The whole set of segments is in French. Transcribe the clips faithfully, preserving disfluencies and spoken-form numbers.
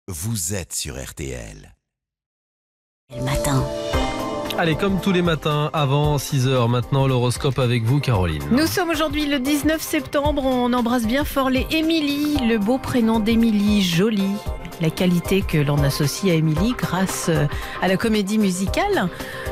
vous êtes sur R T L. Le matin. Allez, comme tous les matins, avant six heures, maintenant l'horoscope avec vous, Caroline. Nous sommes aujourd'hui le dix-neuf septembre, on embrasse bien fort les Émilie, le beau prénom d'Émilie, jolie. La qualité que l'on associe à Émilie grâce à la comédie musicale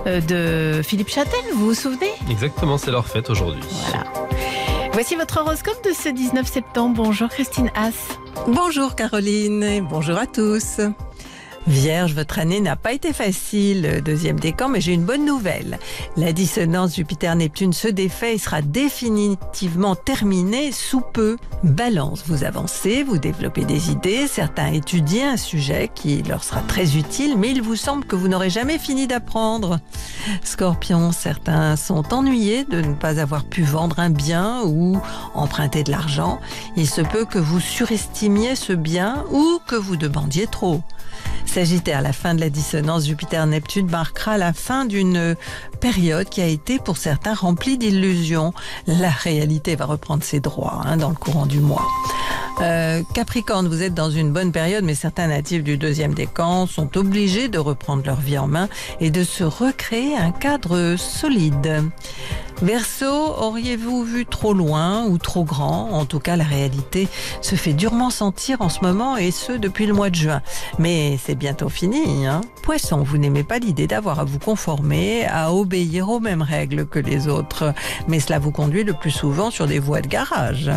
de Philippe Châtel, vous vous souvenez ? Exactement, c'est leur fête aujourd'hui. Voilà. Voici votre horoscope de ce dix-neuf septembre. Bonjour Christine Haas. Bonjour Caroline et bonjour à tous. Vierge, votre année n'a pas été facile, deuxième décan, mais j'ai une bonne nouvelle. La dissonance Jupiter-Neptune se défait et sera définitivement terminée sous peu. Balance, vous avancez, vous développez des idées, certains étudient un sujet qui leur sera très utile, mais il vous semble que vous n'aurez jamais fini d'apprendre. Scorpion, certains sont ennuyés de ne pas avoir pu vendre un bien ou emprunter de l'argent. Il se peut que vous surestimiez ce bien ou que vous demandiez trop. Sagittaire, la fin de la dissonance Jupiter-Neptune marquera la fin d'une période qui a été pour certains remplie d'illusions. La réalité va reprendre ses droits hein, dans le courant du mois. Euh, Capricorne, vous êtes dans une bonne période, mais certains natifs du deuxième décan sont obligés de reprendre leur vie en main et de se recréer un cadre solide. Verseau, auriez-vous vu trop loin ou trop grand ? En tout cas, la réalité se fait durement sentir en ce moment et ce depuis le mois de juin. Mais c'est bientôt fini. Hein ? Poisson, vous n'aimez pas l'idée d'avoir à vous conformer, à obéir aux mêmes règles que les autres. Mais cela vous conduit le plus souvent sur des voies de garage.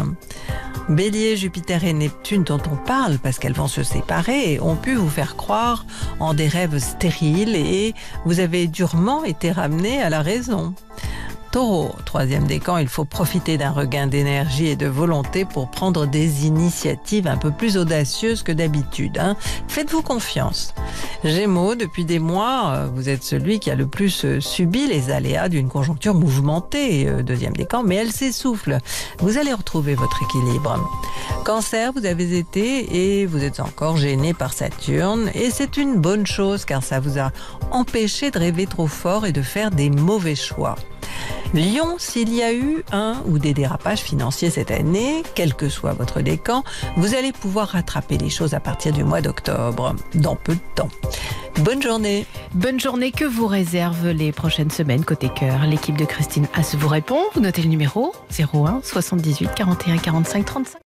Bélier, Jupiter et Neptune dont on parle parce qu'elles vont se séparer ont pu vous faire croire en des rêves stériles et vous avez durement été ramené à la raison. Taureau, troisième décan, il faut profiter d'un regain d'énergie et de volonté pour prendre des initiatives un peu plus audacieuses que d'habitude. Hein. Faites-vous confiance. Gémeaux, depuis des mois, vous êtes celui qui a le plus subi les aléas d'une conjoncture mouvementée, deuxième décan, mais elle s'essouffle. Vous allez retrouver votre équilibre. Cancer, vous avez été et vous êtes encore gêné par Saturne et c'est une bonne chose car ça vous a empêché de rêver trop fort et de faire des mauvais choix. Lion, s'il y a eu un ou des dérapages financiers cette année, quel que soit votre décan, vous allez pouvoir rattraper les choses à partir du mois d'octobre, dans peu de temps. Bonne journée. Bonne journée que vous réservent les prochaines semaines côté cœur. L'équipe de Christine Haas vous répond. Vous notez le numéro zéro un soixante-dix-huit quarante et un quarante-cinq trente-cinq.